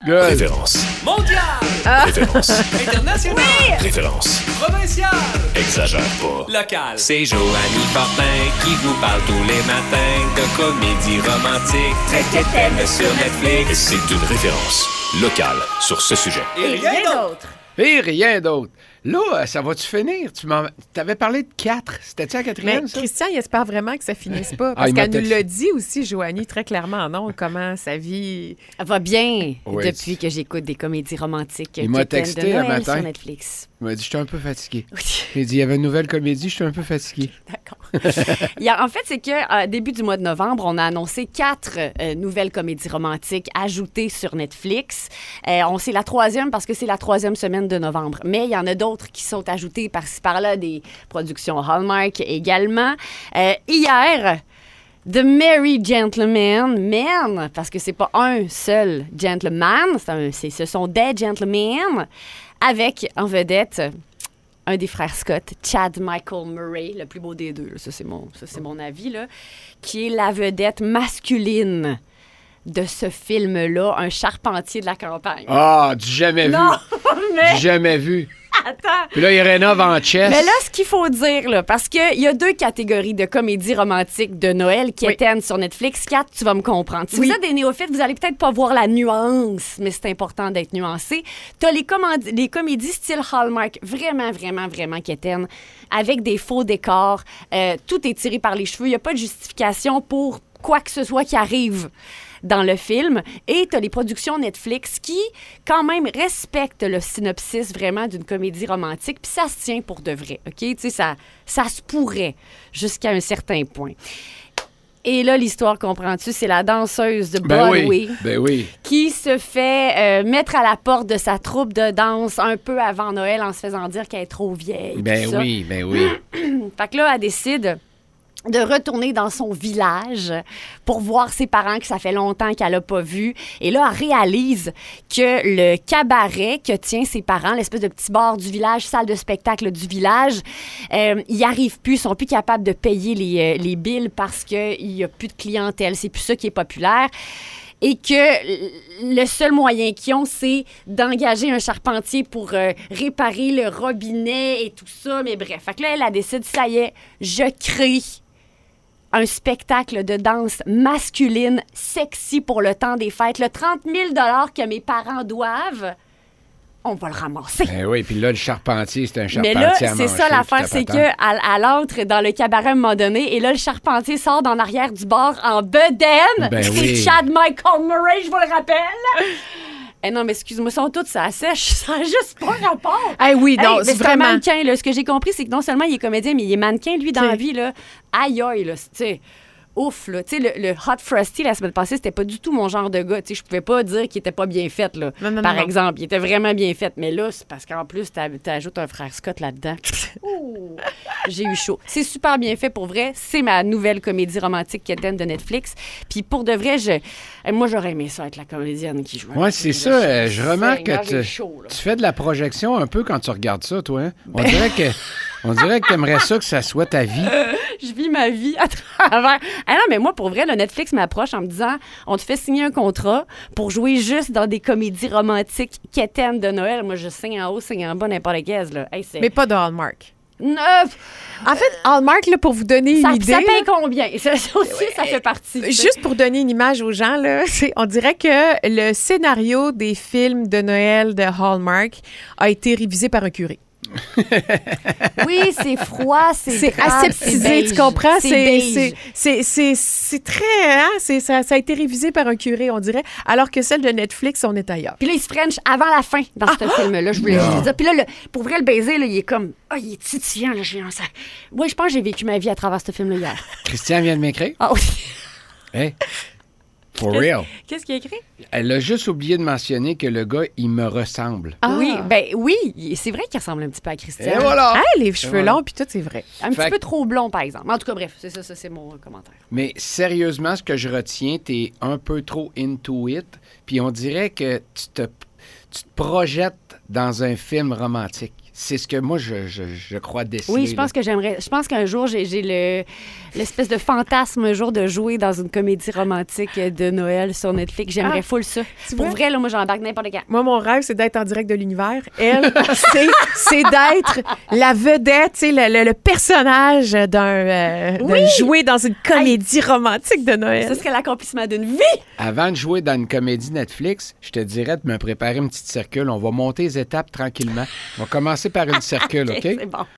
Good. Référence. Mondial. Référence. International. Référence. Provincial. Exagère pas. Local. C'est Joanie Fortin qui vous parle tous les matins de comédie romantique très quétaine sur Et Netflix. c'est une référence locale sur ce sujet. Et rien d'autre. Et rien d'autre. Là, ça va-tu finir? Tu t'avais parlé de 4. C'était-tu la Mais quatrième, ça? Christian, il espère vraiment que ça finisse pas. Ah, Parce il m'a qu'elle nous texté. l'a dit aussi, Joanie, très clairement, non? Comment sa vie... Elle va bien Oui. depuis que j'écoute des comédies romantiques. Il m'a quétaines texté de un Noël matin. sur Netflix. Il m'a dit, je suis un peu fatigué. Oui. Il dit, il y avait une nouvelle comédie, je suis un peu fatigué. D'accord. En fait, c'est que début du mois de novembre, on a annoncé 4 nouvelles comédies romantiques ajoutées sur Netflix. C'est la 3e parce que c'est la 3e semaine de novembre. Mais il y en a d'autres qui sont ajoutées par-ci par-là, des productions Hallmark également. Hier, The Merry Gentleman, men, parce que c'est pas un seul gentleman, ce sont des gentlemen, avec en vedette un des frères Scott, Chad Michael Murray, le plus beau des deux. Ça, c'est mon avis, là, qui est la vedette masculine de ce film-là, un charpentier de la campagne. Ah, du jamais Non, vu. mais Du jamais vu. attends. Puis là, il rénove en chess. Mais là, ce qu'il faut dire, là, parce qu'il y a 2 catégories de comédies romantiques de Noël qui éteignent sur Netflix. 4, tu vas me comprendre. Si vous êtes des néophytes, vous allez peut-être pas voir la nuance, mais c'est important d'être nuancé. T'as les comédies style Hallmark, vraiment, vraiment, vraiment quétaines, avec des faux décors. Tout est tiré par les cheveux. Il n'y a pas de justification pour quoi que ce soit qui arrive dans le film. Et tu as les productions Netflix qui, quand même, respectent le synopsis vraiment d'une comédie romantique. Puis ça se tient pour de vrai, OK? Tu sais, ça se pourrait jusqu'à un certain point. Et là, l'histoire, comprends-tu, c'est la danseuse de Broadway Ben oui. qui se fait mettre à la porte de sa troupe de danse un peu avant Noël en se faisant dire qu'elle est trop vieille. Ben tout ça. oui, ben oui. Fait que là, elle décide de retourner dans son village pour voir ses parents que ça fait longtemps qu'elle n'a pas vu. Et là, elle réalise que le cabaret que tient ses parents, l'espèce de petit bar du village, salle de spectacle du village, ils n'y arrivent plus, ils sont plus capables de payer les billes parce qu'il n'y a plus de clientèle. C'est plus ça qui est populaire. Et que le seul moyen qu'ils ont, c'est d'engager un charpentier pour réparer le robinet et tout ça. Mais bref, fait que là, elle décide, ça y est, je crée un spectacle de danse masculine sexy pour le temps des fêtes. Le 30 000 que mes parents doivent, on va le ramasser. Ben oui, puis là, le charpentier, c'est un Mais charpentier là, à c'est manger, ça l'affaire, puis c'est tapatant. qu'elle entre dans le cabaret à un moment donné et là, le charpentier sort d'en arrière du bar en bedaine. Ben c'est oui. Chad Michael Murray, je vous le rappelle. Eh non, mais excuse-moi, ils sont toutes ça sèche. Ça n'a juste pas rapport. Ah oui, non, mais c'est c'est un vraiment... mannequin, là. Ce que j'ai compris, c'est que non seulement il est comédien, mais il est mannequin, lui, dans la vie, là. Aïe, aïe, là. Tu sais, ouf, là. Tu sais, le Hot Frosty, la semaine passée, c'était pas du tout mon genre de gars. Tu sais, je pouvais pas dire qu'il était pas bien fait, là. Non, Par non. exemple, il était vraiment bien fait. Mais là, c'est parce qu'en plus, t'ajoutes un frère Scott là-dedans. Ouh, j'ai eu chaud. C'est super bien fait, pour vrai. C'est ma nouvelle comédie romantique quétaine de Netflix. Puis pour de vrai, moi, j'aurais aimé ça être la comédienne qui joue. Ouais, c'est ça. Je remarque Seigneur, que j'ai chaud, là. tu fais de la projection un peu quand tu regardes ça, toi. Hein? On dirait que tu aimerais ça que ça soit ta vie. Je vis ma vie à travers. Ah non, mais moi, pour vrai, le Netflix m'approche en me disant on te fait signer un contrat pour jouer juste dans des comédies romantiques quétaines de Noël. Moi, je signe en haut, signe en bas, n'importe quelle. Là. Hey, c'est... Mais pas de Hallmark. Neuf! En fait, Hallmark, là, pour vous donner Ça, une idée... ça paye là, combien? Ça aussi, ça fait partie. tu sais. juste pour donner une image aux gens, là, on dirait que le scénario des films de Noël de Hallmark a été révisé par un curé. Oui, c'est froid, c'est grave, aseptisé, c'est beige. tu comprends? C'est beige. C'est très... Hein? Ça a été révisé par un curé, on dirait, alors que celle de Netflix, on est ailleurs. Puis là, il se French avant la fin dans ce film-là, je voulais juste te dire. Puis là, pour vrai, le baiser, là, il est comme... il est titillant, là. Oui, je pense que j'ai vécu ma vie à travers ce film-là hier. Christian vient de m'écrire. Ah oui. Hey, for real. Qu'est-ce qu'il a écrit? Elle a juste oublié de mentionner que le gars, il me ressemble. Oui, c'est vrai qu'il ressemble un petit peu à Christian. Et voilà. Ah, les cheveux voilà. longs, puis tout, c'est vrai. Un Fait petit peu trop blond, par exemple. En tout cas, bref, c'est ça, c'est mon commentaire. Mais sérieusement, ce que je retiens, t'es un peu trop into it. Puis on dirait que tu te projettes dans un film romantique. c'est ce que moi, je crois déceler. Oui, je pense que j'aimerais. Je pense qu'un jour, j'ai l'espèce de fantasme un jour de jouer dans une comédie romantique de Noël sur Netflix. J'aimerais full ça. Pour vois? vrai, là, moi, j'embarque n'importe quand. Moi, mon rêve, c'est d'être en direct de l'univers. Elle, c'est d'être la vedette, tu sais, le personnage de jouer dans une comédie romantique de Noël. Ce serait l'accomplissement d'une vie. Avant de jouer dans une comédie Netflix, je te dirais de me préparer une petite circule. On va monter les étapes tranquillement. On va commencer par une circule, OK? C'est bon.